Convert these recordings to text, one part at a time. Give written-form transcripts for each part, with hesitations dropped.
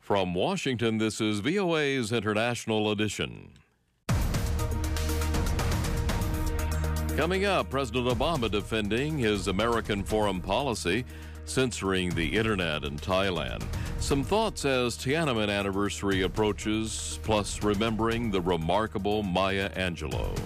From Washington, this is VOA's International Edition. Coming up, President Obama defending his American foreign policy, censoring the internet in Thailand. Some thoughts as Tiananmen anniversary approaches, plus remembering the remarkable Maya Angelou.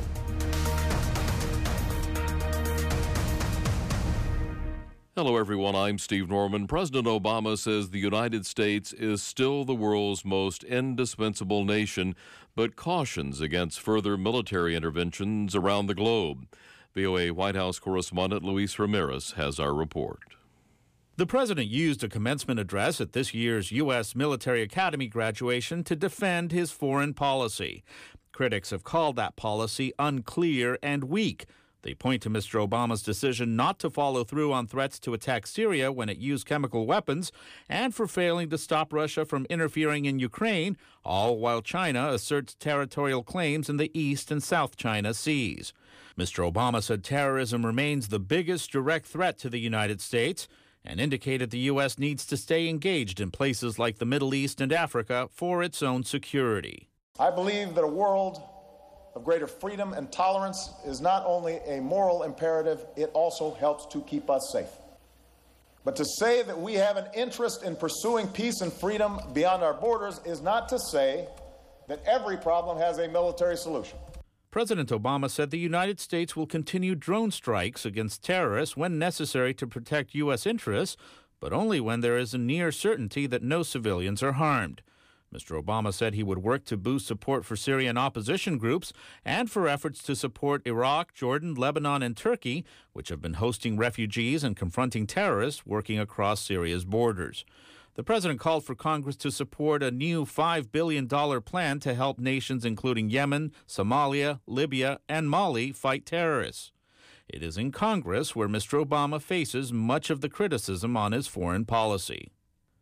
Hello, everyone. I'm Steve Norman. President Obama says the United States is still the world's most indispensable nation, but cautions against further military interventions around the globe. VOA White House correspondent Luis Ramirez has our report. The president used a commencement address at this year's U.S. Military Academy graduation to defend his foreign policy. Critics have called that policy unclear and weak. They point to Mr. Obama's decision not to follow through on threats to attack Syria when it used chemical weapons and for failing to stop Russia from interfering in Ukraine, all while China asserts territorial claims in the East and South China Seas. Mr. Obama said terrorism remains the biggest direct threat to the United States and indicated the U.S. needs to stay engaged in places like the Middle East and Africa for its own security. I believe that a world of greater freedom and tolerance is not only a moral imperative, it also helps to keep us safe. But to say that we have an interest in pursuing peace and freedom beyond our borders is not to say that every problem has a military solution. President Obama said the United States will continue drone strikes against terrorists when necessary to protect U.S. interests, but only when there is a near certainty that no civilians are harmed. Mr. Obama said he would work to boost support for Syrian opposition groups and for efforts to support Iraq, Jordan, Lebanon, and Turkey, which have been hosting refugees and confronting terrorists working across Syria's borders. The president called for Congress to support a new $5 billion plan to help nations including Yemen, Somalia, Libya, and Mali fight terrorists. It is in Congress where Mr. Obama faces much of the criticism on his foreign policy.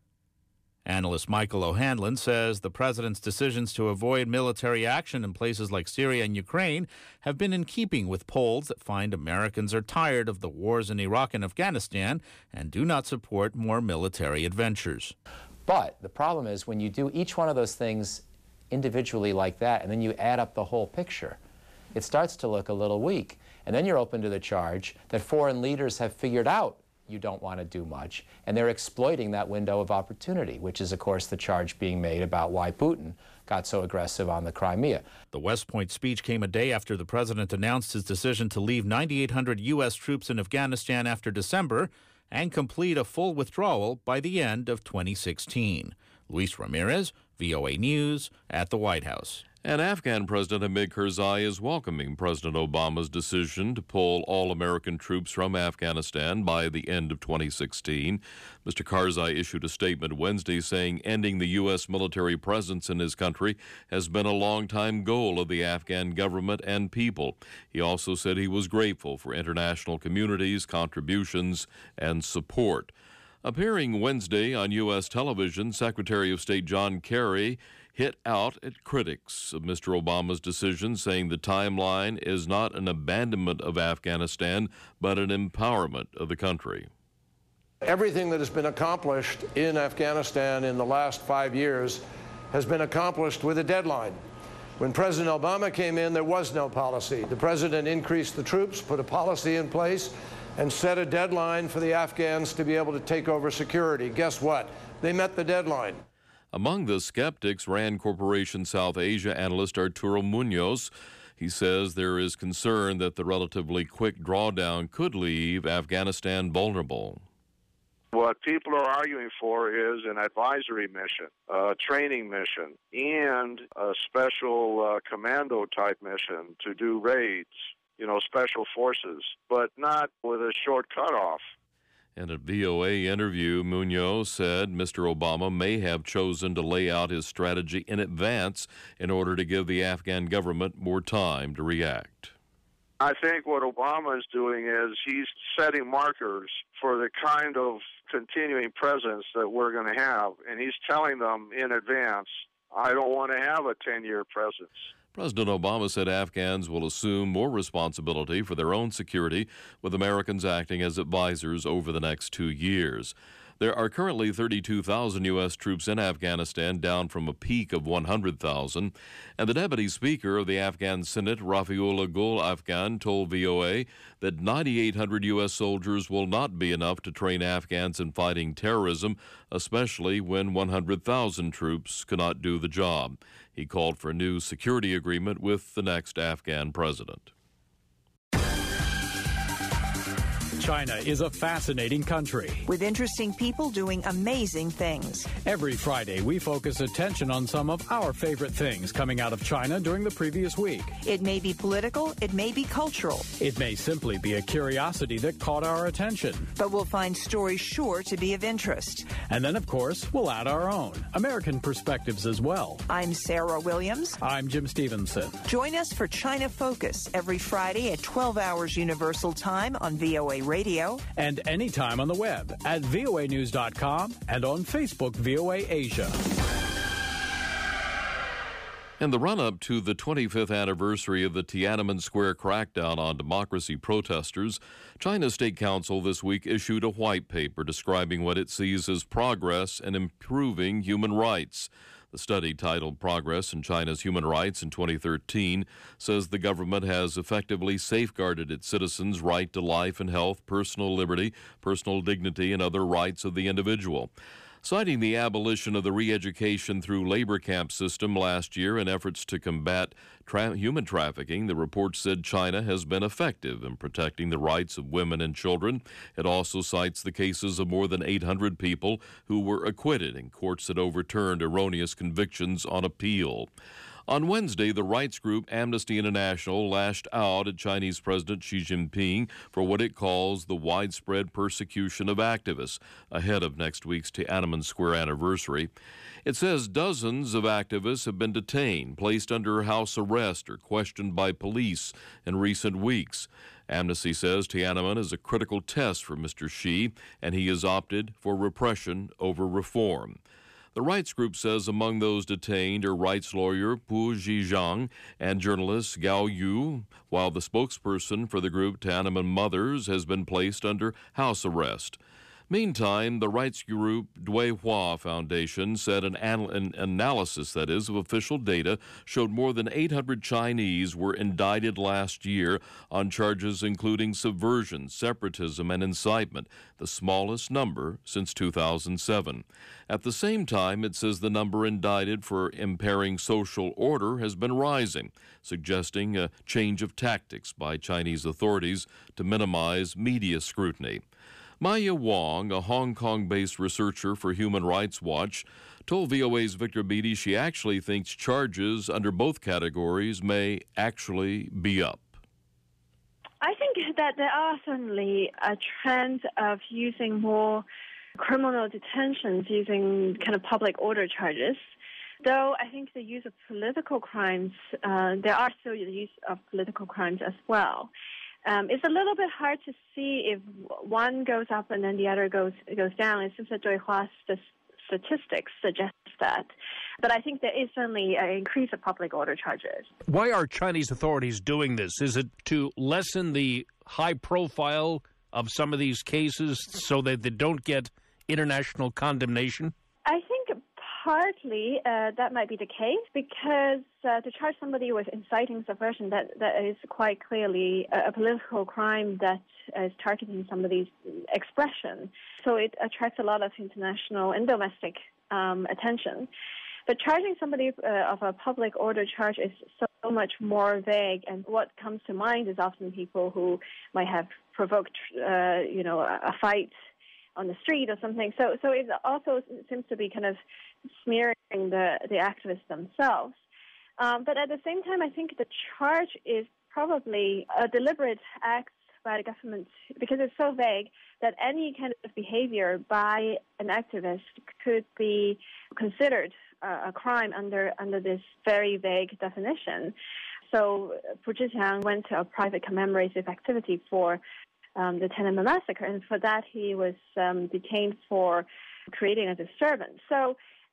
Analyst Michael O'Hanlon says the president's decisions to avoid military action in places like Syria and Ukraine have been in keeping with polls that find Americans are tired of the wars in Iraq and Afghanistan and do not support more military adventures. But the problem is when you do each one of those things individually like that and then you add up the whole picture, it starts to look a little weak. And then you're open to the charge that foreign leaders have figured out you don't want to do much, and they're exploiting that window of opportunity, which is, of course, the charge being made about why Putin got so aggressive on the Crimea. The West Point speech came a day after the president announced his decision to leave 9,800 U.S. troops in Afghanistan after December and complete a full withdrawal by the end of 2016. Luis Ramirez, VOA News, at the White House. And Afghan President Hamid Karzai is welcoming President Obama's decision to pull all American troops from Afghanistan by the end of 2016. Mr. Karzai issued a statement Wednesday saying ending the U.S. military presence in his country has been a long-time goal of the Afghan government and people. He also said he was grateful for international community's contributions and support. Appearing Wednesday on U.S. television, Secretary of State John Kerry hit out at critics of Mr. Obama's decision, saying the timeline is not an abandonment of Afghanistan, but an empowerment of the country. Everything that has been accomplished in Afghanistan in the last 5 years has been accomplished with a deadline. When President Obama came in, there was no policy. The president increased the troops, put a policy in place, and set a deadline for the Afghans to be able to take over security. Guess what? They met the deadline. Among the skeptics, Rand Corporation South Asia analyst Arturo Munoz. He says there is concern that the relatively quick drawdown could leave Afghanistan vulnerable. What people are arguing for is an advisory mission, a training mission, and a special commando-type mission to do raids, special forces, but not with a short cutoff. In a VOA interview, Munoz said Mr. Obama may have chosen to lay out his strategy in advance in order to give the Afghan government more time to react. I think what Obama is doing is he's setting markers for the kind of continuing presence that we're going to have, and he's telling them in advance, I don't want to have a 10-year presence. President Obama said Afghans will assume more responsibility for their own security, with Americans acting as advisors over the next 2 years. There are currently 32,000 U.S. troops in Afghanistan, down from a peak of 100,000. And the Deputy Speaker of the Afghan Senate, Rafiullah Gul Afghan, told VOA that 9,800 U.S. soldiers will not be enough to train Afghans in fighting terrorism, especially when 100,000 troops cannot do the job. He called for a new security agreement with the next Afghan president. China is a fascinating country with interesting people doing amazing things. Every Friday, we focus attention on some of our favorite things coming out of China during the previous week. It may be political, it may be cultural. It may simply be a curiosity that caught our attention. But we'll find stories sure to be of interest. And then, of course, we'll add our own American perspectives as well. I'm Sarah Williams. I'm Jim Stevenson. Join us for China Focus every Friday at 12 hours Universal Time on VOA Radio. And anytime on the web at voanews.com and on Facebook VOA Asia. In the run-up to the 25th anniversary of the Tiananmen Square crackdown on democracy protesters, China's State Council this week issued a white paper describing what it sees as progress in improving human rights. The study, titled Progress in China's Human Rights in 2013, says the government has effectively safeguarded its citizens' right to life and health, personal liberty, personal dignity, and other rights of the individual. Citing the abolition of the re-education through labor camp system last year in efforts to combat human trafficking, the report said China has been effective in protecting the rights of women and children. It also cites the cases of more than 800 people who were acquitted in courts that overturned erroneous convictions on appeal. On Wednesday, the rights group Amnesty International lashed out at Chinese President Xi Jinping for what it calls the widespread persecution of activists ahead of next week's Tiananmen Square anniversary. It says dozens of activists have been detained, placed under house arrest, or questioned by police in recent weeks. Amnesty says Tiananmen is a critical test for Mr. Xi, and he has opted for repression over reform. The rights group says among those detained are rights lawyer Pu Zhijiang and journalist Gao Yu, while the spokesperson for the group Tiananmen Mothers has been placed under house arrest. Meantime, the rights group Duihua Foundation said an analysis, of official data showed more than 800 Chinese were indicted last year on charges including subversion, separatism, and incitement, the smallest number since 2007. At the same time, it says the number indicted for impairing social order has been rising, suggesting a change of tactics by Chinese authorities to minimize media scrutiny. Maya Wong, a Hong Kong-based researcher for Human Rights Watch, told VOA's Victor Beattie she actually thinks charges under both categories may actually be up. I think that there are certainly a trend of using more criminal detentions using kind of public order charges. Though I think the use of political crimes, there are still the use of political crimes as well. It's a little bit hard to see if one goes up and then the other goes down. It seems that Duihua's statistics suggest that. But I think there is certainly an increase of public order charges. Why are Chinese authorities doing this? Is it to lessen the high profile of some of these cases so that they don't get international condemnation? I think partly that might be the case because to charge somebody with inciting subversion, that is quite clearly a political crime that is targeting somebody's expression. So it attracts a lot of international and domestic attention. But charging somebody of a public order charge is so much more vague, and what comes to mind is often people who might have provoked, a fight on the street or something. So it also seems to be kind of smearing the activists themselves. But at the same time, I think the charge is probably a deliberate act by the government because it's so vague that any kind of behavior by an activist could be considered a crime under this very vague definition. So Pu Zhijiang went to a private commemorative activity for the Tiananmen massacre, and for that he was detained for creating a disturbance. So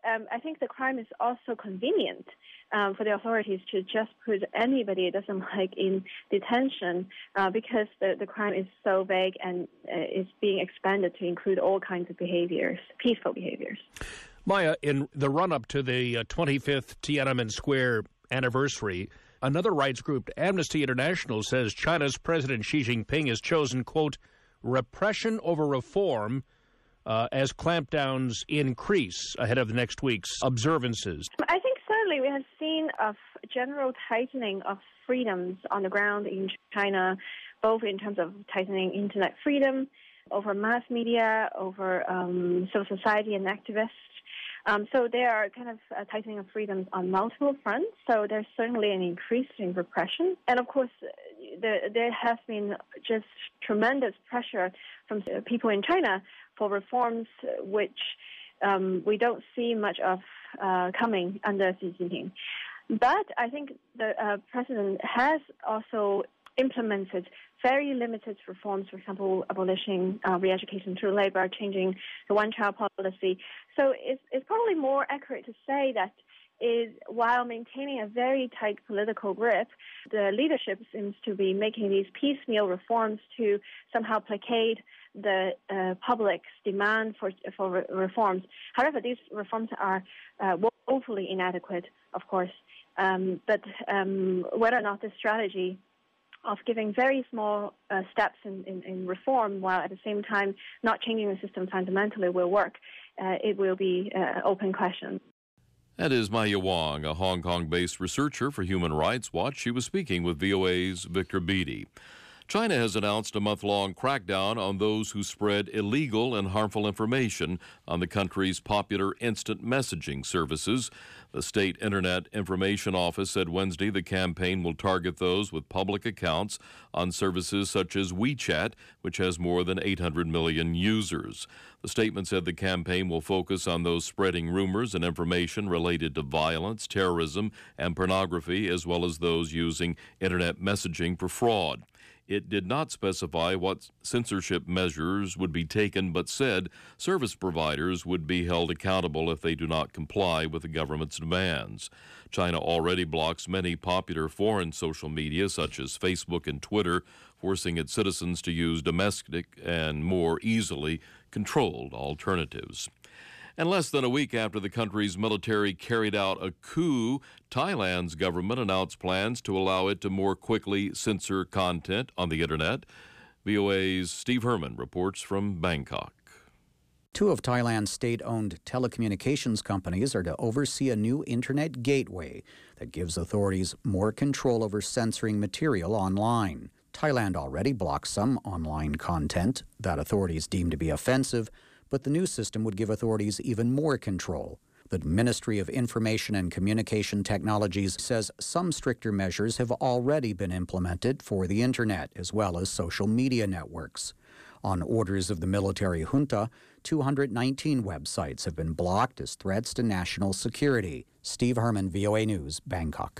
I think the crime is also convenient for the authorities to just put anybody it doesn't like in detention because the crime is so vague and is being expanded to include all kinds of behaviors, peaceful behaviors. Maya, in the run-up to the 25th Tiananmen Square anniversary, another rights group, Amnesty International, says China's President Xi Jinping has chosen, quote, repression over reform as clampdowns increase ahead of next week's observances. I think certainly we have seen a general tightening of freedoms on the ground in China, both in terms of tightening internet freedom, over mass media, over civil society and activists. So there are kind of tightening of freedoms on multiple fronts. So there's certainly an increase in repression. And of course, there has been just tremendous pressure from people in China for reforms which we don't see much of coming under Xi Jinping. But I think the president has also implemented very limited reforms, for example, abolishing re-education through labor, changing the one-child policy. So it's probably more accurate to say that while maintaining a very tight political grip, the leadership seems to be making these piecemeal reforms to somehow placate the public's demand for reforms. However, these reforms are woefully inadequate, of course. But whether or not this strategy of giving very small steps in reform while at the same time not changing the system fundamentally will work, it will be an open question. That is Maya Wong, a Hong Kong-based researcher for Human Rights Watch. She was speaking with VOA's Victor Beattie. China has announced a month-long crackdown on those who spread illegal and harmful information on the country's popular instant messaging services. The State Internet Information Office said Wednesday the campaign will target those with public accounts on services such as WeChat, which has more than 800 million users. The statement said the campaign will focus on those spreading rumors and information related to violence, terrorism, and pornography, as well as those using Internet messaging for fraud. It did not specify what censorship measures would be taken, but said service providers would be held accountable if they do not comply with the government's demands. China already blocks many popular foreign social media, such as Facebook and Twitter, forcing its citizens to use domestic and more easily controlled alternatives. And less than a week after the country's military carried out a coup, Thailand's government announced plans to allow it to more quickly censor content on the Internet. VOA's Steve Herman reports from Bangkok. Two of Thailand's state-owned telecommunications companies are to oversee a new Internet gateway that gives authorities more control over censoring material online. Thailand already blocks some online content that authorities deem to be offensive, but the new system would give authorities even more control. The Ministry of Information and Communication Technologies says some stricter measures have already been implemented for the Internet, as well as social media networks. On orders of the military junta, 219 websites have been blocked as threats to national security. Steve Herman, VOA News, Bangkok.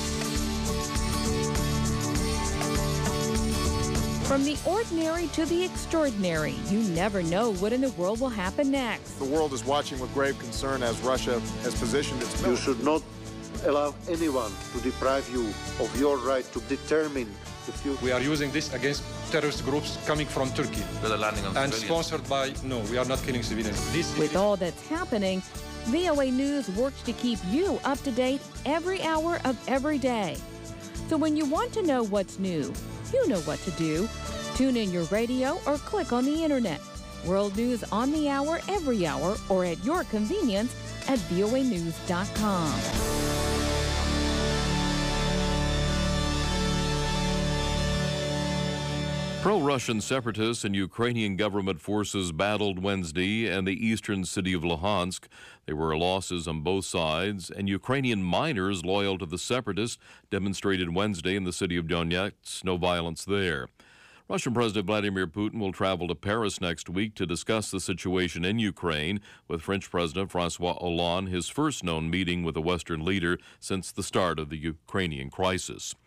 From the ordinary to the extraordinary, you never know what in the world will happen next. The world is watching with grave concern as Russia has positioned its military. You should not allow anyone to deprive you of your right to determine the future. We are using this against terrorist groups coming from Turkey. And sponsored by, no, we are not killing civilians. With all that's happening, VOA News works to keep you up to date every hour of every day. So when you want to know what's new, you know what to do. Tune in your radio or click on the Internet. World News on the hour, every hour, or at your convenience at voanews.com. Pro-Russian separatists and Ukrainian government forces battled Wednesday in the eastern city of Luhansk. There were losses on both sides, and Ukrainian miners loyal to the separatists demonstrated Wednesday in the city of Donetsk. No violence there. Russian President Vladimir Putin will travel to Paris next week to discuss the situation in Ukraine with French President François Hollande, his first known meeting with a Western leader since the start of the Ukrainian crisis.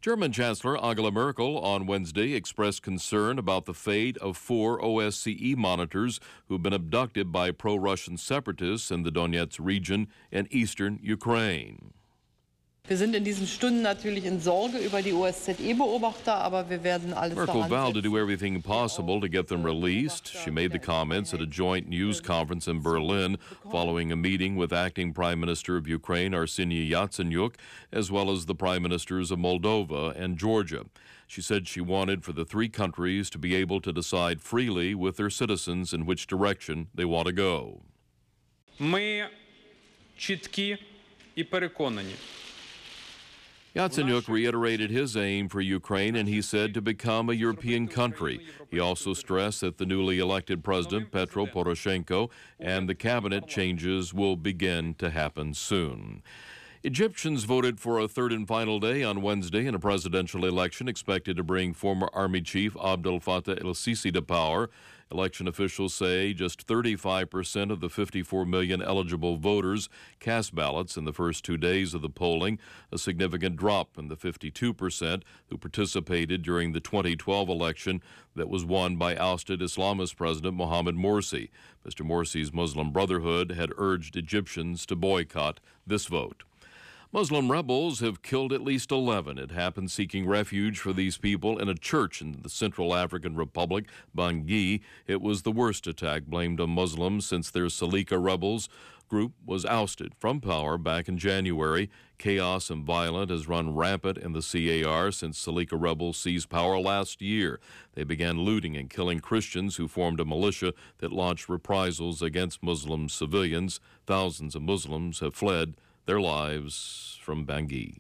German Chancellor Angela Merkel on Wednesday expressed concern about the fate of 4 OSCE monitors who've been abducted by pro-Russian separatists in the Donetsk region in eastern Ukraine. Wir sind in diesen Stunden natürlich in Sorge über die OSZE-Beobachter, aber wir werden alles Merkel vowed to do everything possible to get them released. She made the comments at a joint news conference in Berlin following a meeting with acting Prime Minister of Ukraine, Arseniy Yatsenyuk, as well as the Prime Ministers of Moldova and Georgia. She said she wanted for the three countries to be able to decide freely with their citizens in which direction they want to go. Ми чіткі і переконані. Yatsenyuk reiterated his aim for Ukraine, and he said to become a European country. He also stressed that the newly elected president, Petro Poroshenko, and the cabinet changes will begin to happen soon. Egyptians voted for a third and final day on Wednesday in a presidential election expected to bring former Army Chief Abdel Fattah el-Sisi to power. Election officials say just 35% of the 54 million eligible voters cast ballots in the first 2 days of the polling, a significant drop from the 52% who participated during the 2012 election that was won by ousted Islamist President Mohamed Morsi. Mr. Morsi's Muslim Brotherhood had urged Egyptians to boycott this vote. Muslim rebels have killed at least 11. It happened seeking refuge for these people in a church in the Central African Republic, Bangui. It was the worst attack blamed on Muslims since their Salika rebels group was ousted from power back in January. Chaos and violence has run rampant in the CAR since Salika rebels seized power last year. They began looting and killing Christians who formed a militia that launched reprisals against Muslim civilians. Thousands of Muslims have fled their lives from Bangui.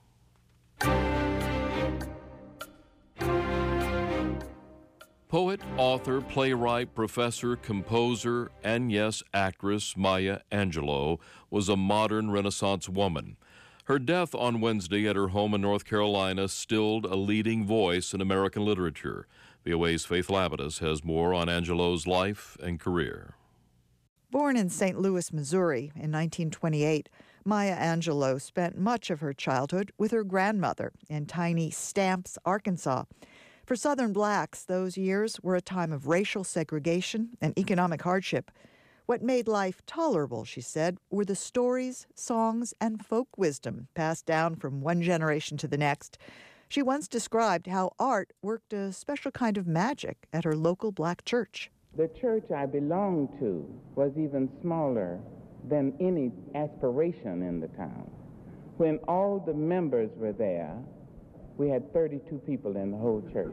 Poet, author, playwright, professor, composer, and yes, actress Maya Angelou was a modern Renaissance woman. Her death on Wednesday at her home in North Carolina stilled a leading voice in American literature. VOA's Faith Lapidus has more on Angelou's life and career. Born in St. Louis, Missouri in 1928, Maya Angelou spent much of her childhood with her grandmother in tiny Stamps, Arkansas. For Southern blacks, those years were a time of racial segregation and economic hardship. What made life tolerable, she said, were the stories, songs, and folk wisdom passed down from one generation to the next. She once described how art worked a special kind of magic at her local black church. The church I belonged to was even smaller than any aspiration in the town. When all the members were there, we had 32 people in the whole church.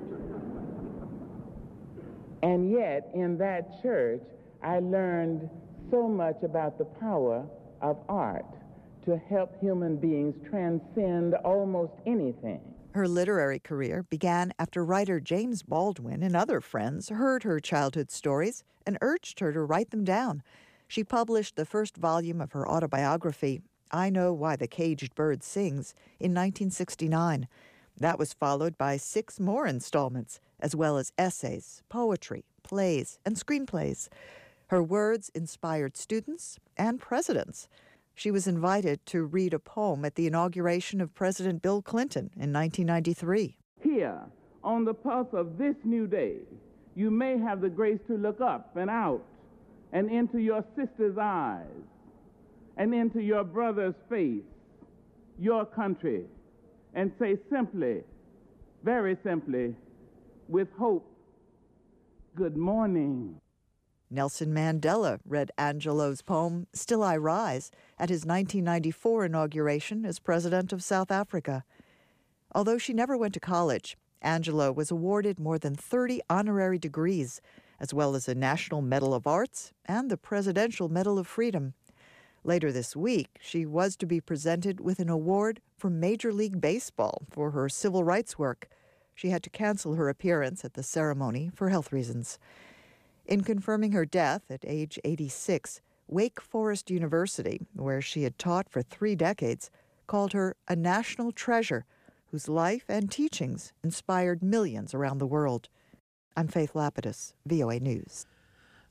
And yet, in that church, I learned so much about the power of art to help human beings transcend almost anything. Her literary career began after writer James Baldwin and other friends heard her childhood stories and urged her to write them down. She published the first volume of her autobiography, I Know Why the Caged Bird Sings, in 1969. That was followed by 6 more installments, as well as essays, poetry, plays, and screenplays. Her words inspired students and presidents. She was invited to read a poem at the inauguration of President Bill Clinton in 1993. Here, on the pulse of this new day, you may have the grace to look up and out and into your sister's eyes and into your brother's face, your country, and say simply, very simply, with hope, good morning. Nelson Mandela read Angelou's poem, Still I Rise, at his 1994 inauguration as president of South Africa. Although she never went to college, Angelou was awarded more than 30 honorary degrees, as well as a National Medal of Arts and the Presidential Medal of Freedom. Later this week, she was to be presented with an award from Major League Baseball for her civil rights work. She had to cancel her appearance at the ceremony for health reasons. In confirming her death at age 86, Wake Forest University, where she had taught for 3 decades, called her a national treasure whose life and teachings inspired millions around the world. I'm Faith Lapidus, VOA News.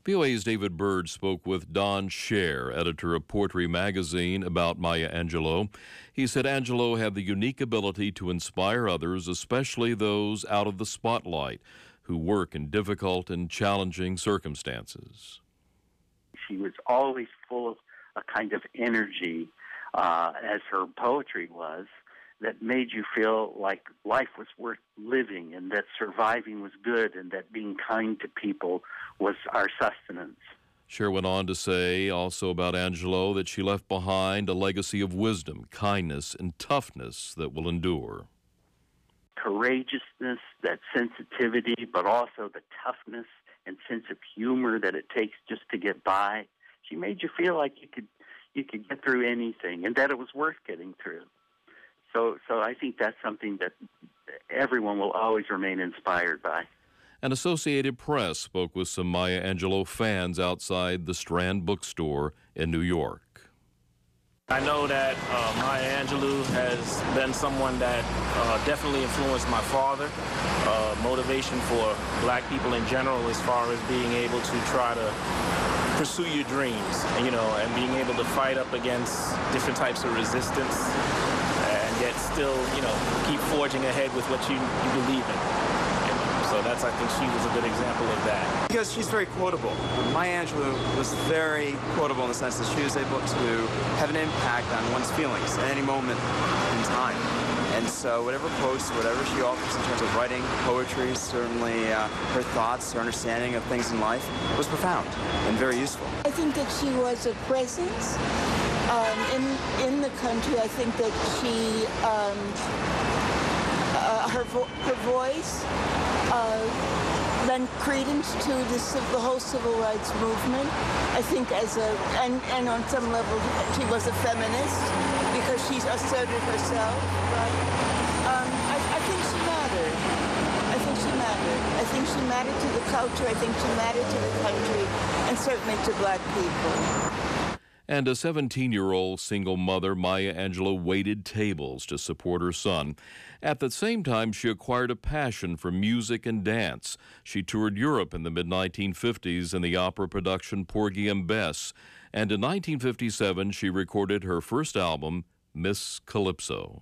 VOA's David Byrd spoke with Don Scher, editor of Poetry Magazine, about Maya Angelou. He said Angelou had the unique ability to inspire others, especially those out of the spotlight, who work in difficult and challenging circumstances. She was always full of a kind of energy, as her poetry was, that made you feel like life was worth living and that surviving was good and that being kind to people was our sustenance. Scher went on to say also about Angelou that she left behind a legacy of wisdom, kindness, and toughness that will endure. Courageousness, that sensitivity, but also the toughness and sense of humor that it takes just to get by. She made you feel like you could get through anything and that it was worth getting through. So I think that's something that everyone will always remain inspired by. An Associated Press spoke with some Maya Angelou fans outside the Strand bookstore in New York. I know that Maya Angelou has been someone that definitely influenced my father. Motivation for black people in general as far as being able to try to pursue your dreams, and being able to fight up against different types of resistance and yet still, keep forging ahead with what you believe in. So I think she was a good example of that. Because she's very quotable. Maya Angelou was very quotable in the sense that she was able to have an impact on one's feelings at any moment in time. And so whatever quotes, whatever she offers in terms of writing, poetry, certainly her thoughts, her understanding of things in life was profound and very useful. I think that she was a presence in the country. I think that she, her voice lent credence to the whole civil rights movement. I think and on some level she was a feminist because she asserted herself, right? I think she mattered. I think she mattered to the culture. I think she mattered to the country and certainly to black people. And a 17-year-old single mother, Maya Angelou, waited tables to support her son. At the same time, she acquired a passion for music and dance. She toured Europe in the mid-1950s in the opera production Porgy and Bess. And in 1957, she recorded her first album, Miss Calypso.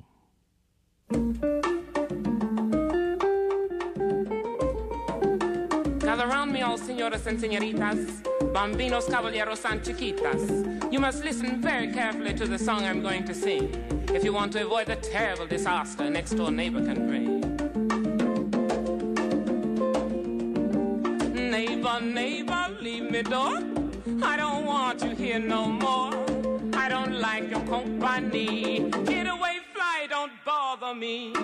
Gather round me, all señoras and señoritas, bambinos, caballeros, and chiquitas. You must listen very carefully to the song I'm going to sing if you want to avoid the terrible disaster a next-door neighbor can bring. Neighbor, neighbor, leave me door. I don't want you here no more. I don't like your company. Get away, fly, don't bother me.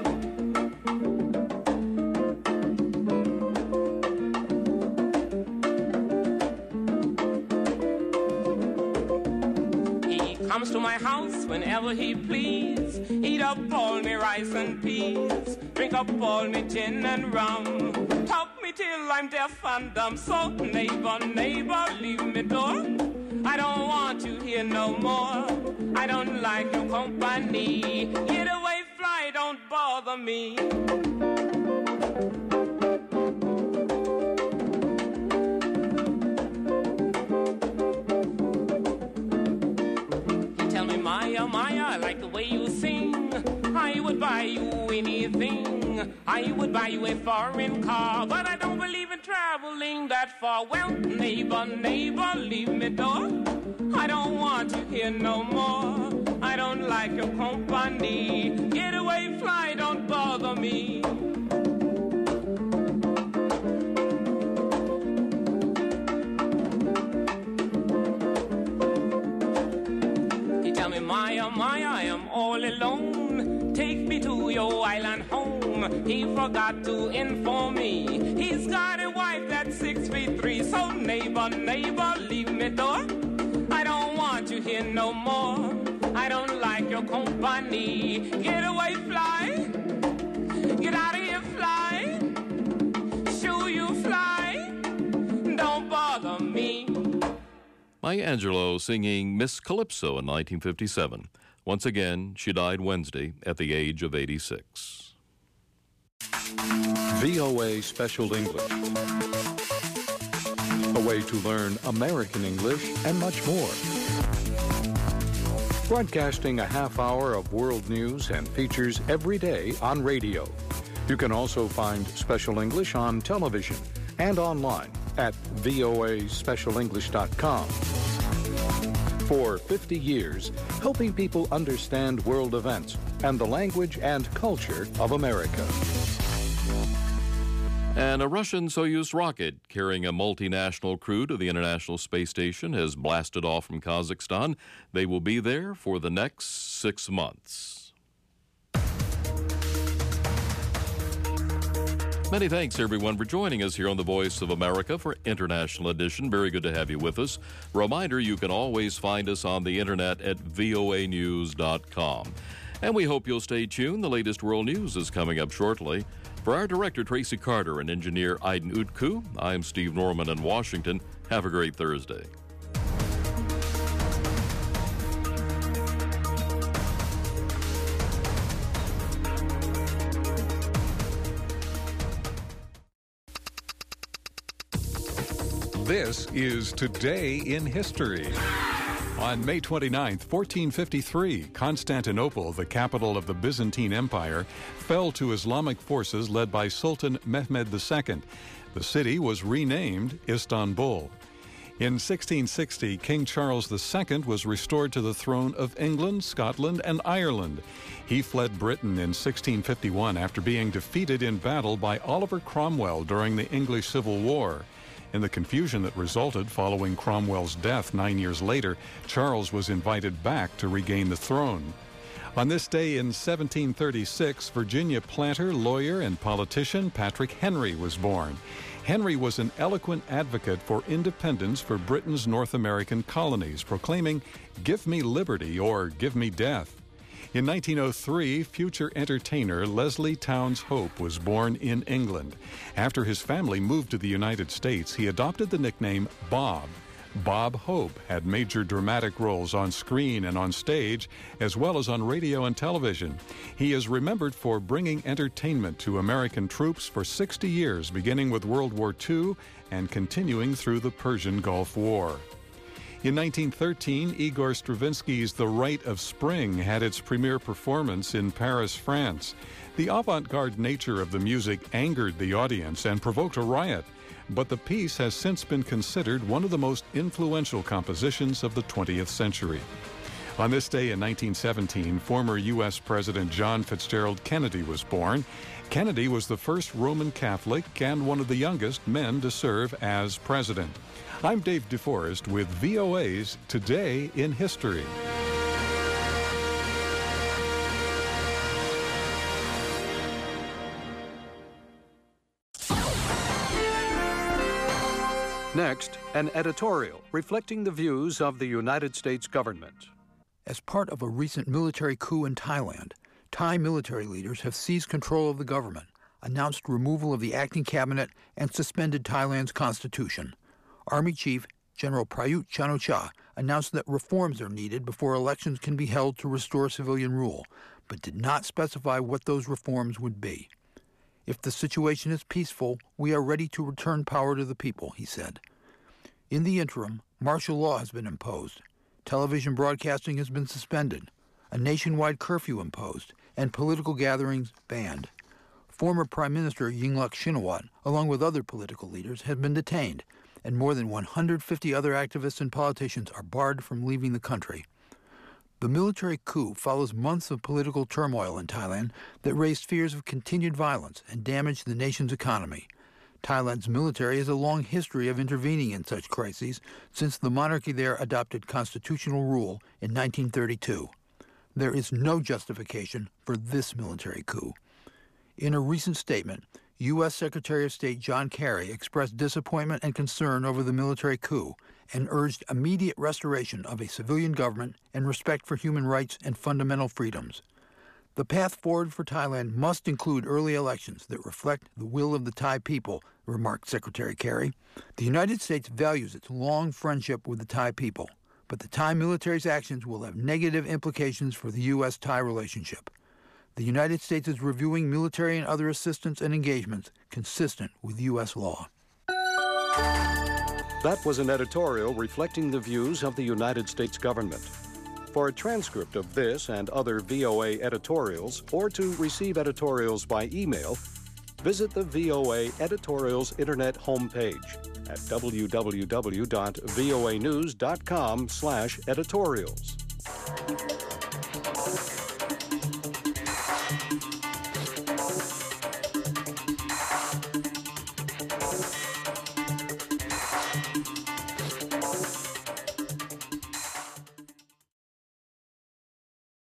Comes to my house whenever he please. Eat up all me rice and peas. Drink up all me gin and rum. Talk me till I'm deaf and dumb. So neighbor, neighbor, leave me door. I don't want you here no more. I don't like your company. Get away, fly, don't bother me. Maya, Maya, I like the way you sing. I would buy you anything. I would buy you a foreign car, but I don't believe in traveling that far. Well, neighbor, neighbor, leave me door. I don't want you here no more. I don't like your company. Get away, fly, don't bother me. Maya, Maya, I am all alone. Take me to your island home. He forgot to inform me. He's got a wife that's 6'3". So neighbor, neighbor, leave me door. I don't want you here no more. I don't like your company. Get away, fly. Get out of here, fly. Shoo, you fly. Don't bother me. Maya Angelou singing Miss Calypso in 1957. Once again, she died Wednesday at the age of 86. VOA Special English. a way to learn American English and much more. Broadcasting a half hour of world news and features every day on radio. You can also find Special English on television and online at voaspecialenglish.com. For 50 years, helping people understand world events and the language and culture of America. And a Russian Soyuz rocket carrying a multinational crew to the International Space Station has blasted off from Kazakhstan. They will be there for the next 6 months. Many thanks, everyone, for joining us here on the Voice of America for International Edition. Very good to have you with us. Reminder, you can always find us on the internet at voanews.com. And we hope you'll stay tuned. The latest world news is coming up shortly. For our director, Tracy Carter, and engineer Aiden Utku, I'm Steve Norman in Washington. Have a great Thursday. This is Today in History. On May 29, 1453, Constantinople, the capital of the Byzantine Empire, fell to Islamic forces led by Sultan Mehmed II. The city was renamed Istanbul. In 1660, King Charles II was restored to the throne of England, Scotland, and Ireland. He fled Britain in 1651 after being defeated in battle by Oliver Cromwell during the English Civil War. In the confusion that resulted following Cromwell's death 9 years later, Charles was invited back to regain the throne. On this day in 1736, Virginia planter, lawyer, and politician Patrick Henry was born. Henry was an eloquent advocate for independence for Britain's North American colonies, proclaiming, "Give me liberty or give me death." In 1903, future entertainer Leslie Townes Hope was born in England. After his family moved to the United States, he adopted the nickname Bob. Bob Hope had major dramatic roles on screen and on stage, as well as on radio and television. He is remembered for bringing entertainment to American troops for 60 years, beginning with World War II and continuing through the Persian Gulf War. In 1913, Igor Stravinsky's The Rite of Spring had its premiere performance in Paris, France. The avant-garde nature of the music angered the audience and provoked a riot, but the piece has since been considered one of the most influential compositions of the 20th century. On this day in 1917, former U.S. President John Fitzgerald Kennedy was born. Kennedy was the first Roman Catholic and one of the youngest men to serve as president. I'm Dave DeForest with VOA's Today in History. Next, an editorial reflecting the views of the United States government. As part of a recent military coup in Thailand, Thai military leaders have seized control of the government, announced removal of the acting cabinet, and suspended Thailand's constitution. Army Chief General Prayut Chan-o-cha announced that reforms are needed before elections can be held to restore civilian rule, but did not specify what those reforms would be. If the situation is peaceful, we are ready to return power to the people, he said. In the interim, martial law has been imposed. Television broadcasting has been suspended, a nationwide curfew imposed, and political gatherings banned. Former Prime Minister Yingluck Shinawatra, along with other political leaders, have been detained, and more than 150 other activists and politicians are barred from leaving the country. The military coup follows months of political turmoil in Thailand that raised fears of continued violence and damaged the nation's economy. Thailand's military has a long history of intervening in such crises since the monarchy there adopted constitutional rule in 1932. There is no justification for this military coup. In a recent statement, U.S. Secretary of State John Kerry expressed disappointment and concern over the military coup and urged immediate restoration of a civilian government and respect for human rights and fundamental freedoms. The path forward for Thailand must include early elections that reflect the will of the Thai people, remarked Secretary Kerry. The United States values its long friendship with the Thai people, but the Thai military's actions will have negative implications for the U.S.-Thai relationship. The United States is reviewing military and other assistance and engagements consistent with U.S. law. That was an editorial reflecting the views of the United States government. For a transcript of this and other VOA editorials, or to receive editorials by email, visit the VOA Editorials Internet homepage at www.voanews.com/editorials.